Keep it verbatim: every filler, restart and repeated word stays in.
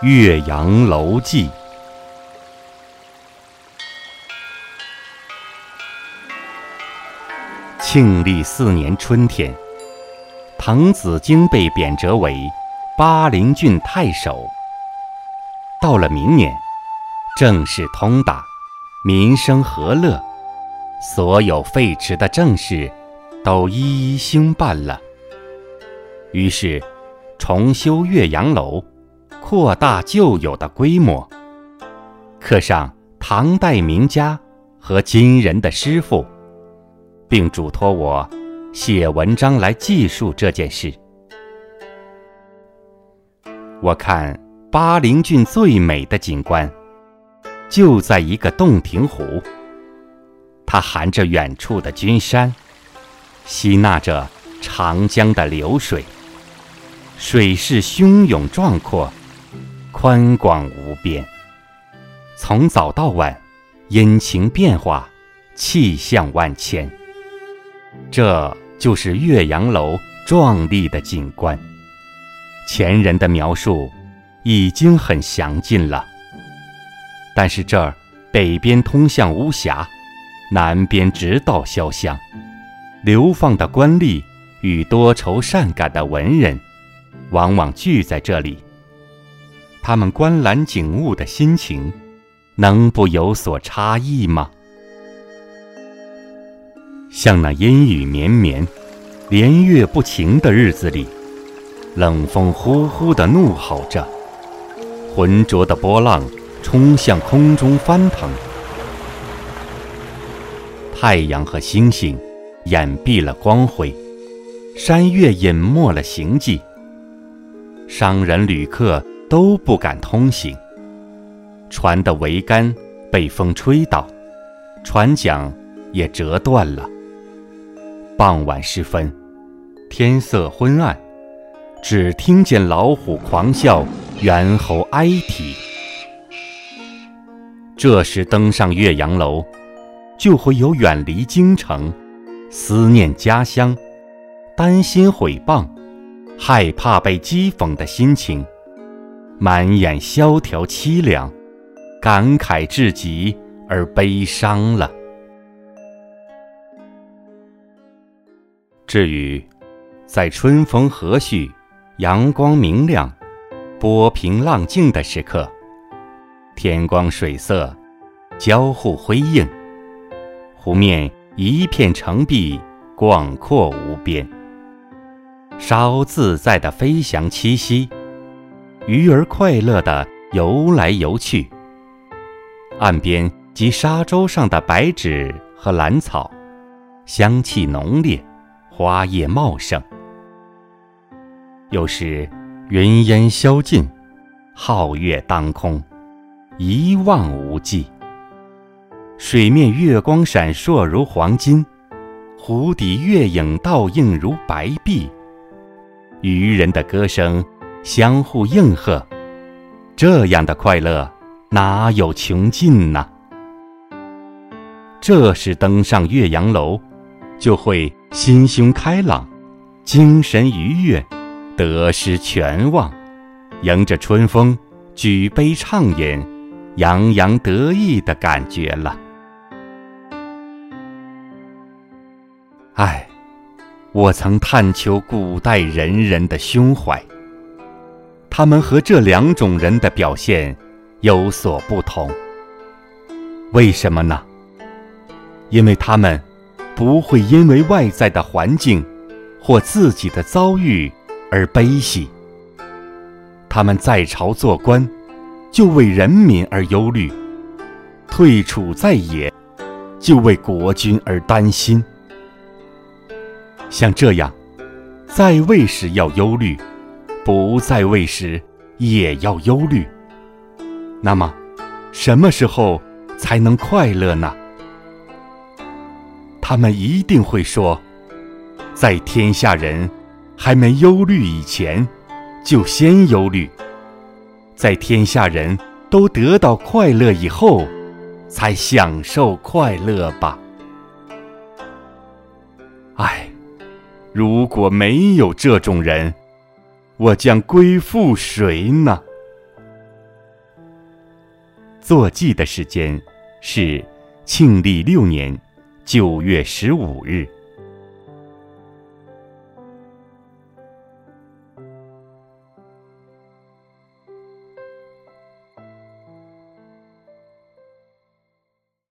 岳阳楼记》。庆历四年春天，滕子京被贬谪为巴陵郡太守。到了明年，政事通达，民生和乐，所有废弛的政事都一一兴办了。于是重修岳阳楼，扩大旧有的规模，刻上唐代名家和今人的诗赋，并嘱托我写文章来记述这件事。我看巴陵郡最美的景观就在一个洞庭湖，它含着远处的君山，吸纳着长江的流水，水势汹涌壮阔，宽广无边。从早到晚，阴晴变化，气象万千。这就是岳阳楼壮丽的景观。前人的描述已经很详尽了，但是这儿北边通向巫峡，南边直到潇湘，流放的官吏与多愁善感的文人往往聚在这里，他们观览景物的心情能不有所差异吗？像那阴雨绵绵，连月不晴的日子里，冷风呼呼地怒吼着，浑浊的波浪冲向空中翻腾，太阳和星星掩蔽了光辉，山岳隐没了行迹，商人旅客都不敢通行，船的桅杆被风吹倒，船桨也折断了。傍晚时分，天色昏暗，只听见老虎狂啸，猿猴哀啼。这时登上岳阳楼，就会有远离京城，思念家乡，担心毁谤，害怕被讥讽的心情，满眼萧条凄凉，感慨至极而悲伤了。至于在春风和煦，阳光明亮，波平浪静的时刻，天光水色交互辉映，湖面一片澄碧，广阔无边，稍自在的飞翔栖息，鱼儿快乐地游来游去，岸边及沙洲上的白芷和兰草香气浓烈，花叶茂盛。有时云烟消尽，皓月当空，一望无际，水面月光闪烁如黄金，湖底月影倒映如白璧，渔人的歌声相互应和，这样的快乐哪有穷尽呢？这时登上岳阳楼，就会心胸开朗，精神愉悦，得失全忘，迎着春风举杯畅饮，洋洋得意的感觉了。唉，我曾探求古代仁人的胸怀，他们和这两种人的表现有所不同。为什么呢？因为他们不会因为外在的环境或自己的遭遇而悲喜，他们在朝做官，就为人民而忧虑；退处在野，就为国君而担心。像这样，在位时要忧虑，不在位时也要忧虑，那么什么时候才能快乐呢？他们一定会说，在天下人还没忧虑以前，就先忧虑；在天下人都得到快乐以后，才享受快乐吧。唉，如果没有这种人，我将归附谁呢？ 坐骑的时间是庆历六年九月十五日。